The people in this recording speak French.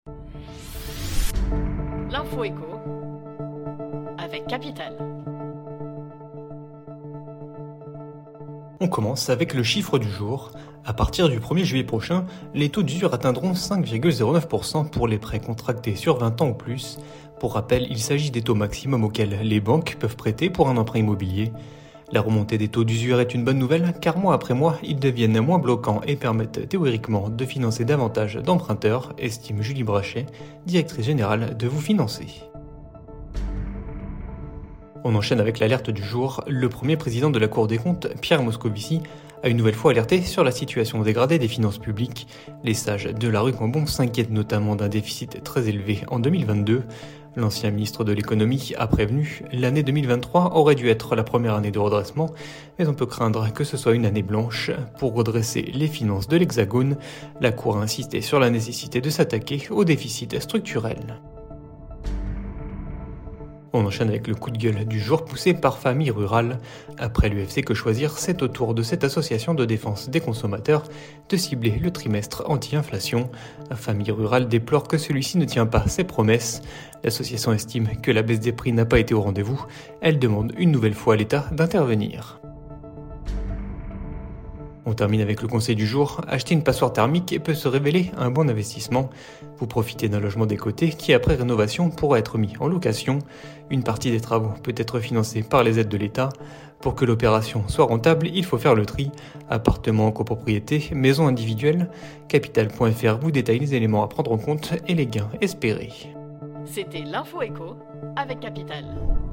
L'info éco avec Capital. On commence avec le chiffre du jour. À partir du 1er juillet prochain, les taux d'usure atteindront 5,09% pour les prêts contractés sur 20 ans ou plus. Pour rappel, il s'agit des taux maximums auxquels les banques peuvent prêter pour un emprunt immobilier. La remontée des taux d'usure est une bonne nouvelle car mois après mois, ils deviennent moins bloquants et permettent théoriquement de financer davantage d'emprunteurs, estime Julie Brachet, directrice générale de Vous Financer. On enchaîne avec l'alerte du jour. Le premier président de la Cour des comptes, Pierre Moscovici, a une nouvelle fois alerté sur la situation dégradée des finances publiques. Les sages de la rue Cambon s'inquiètent notamment d'un déficit très élevé en 2022. L'ancien ministre de l'économie a prévenu, l'année 2023 aurait dû être la première année de redressement, mais on peut craindre que ce soit une année blanche. Pour redresser les finances de l'Hexagone, la Cour a insisté sur la nécessité de s'attaquer au déficit structurel. On enchaîne avec le coup de gueule du jour poussé par Famille Rurale. Après l'UFC Que Choisir, c'est au tour de cette association de défense des consommateurs de cibler le trimestre anti-inflation. Famille Rurale déplore que celui-ci ne tient pas ses promesses. L'association estime que la baisse des prix n'a pas été au rendez-vous. Elle demande une nouvelle fois à l'État d'intervenir. On termine avec le conseil du jour. Acheter une passoire thermique peut se révéler un bon investissement. Vous profitez d'un logement décoté qui, après rénovation, pourra être mis en location. Une partie des travaux peut être financée par les aides de l'État. Pour que l'opération soit rentable, il faut faire le tri. Appartements, copropriété, maisons individuelles. Capital.fr vous détaille les éléments à prendre en compte et les gains espérés. C'était l'info éco avec Capital.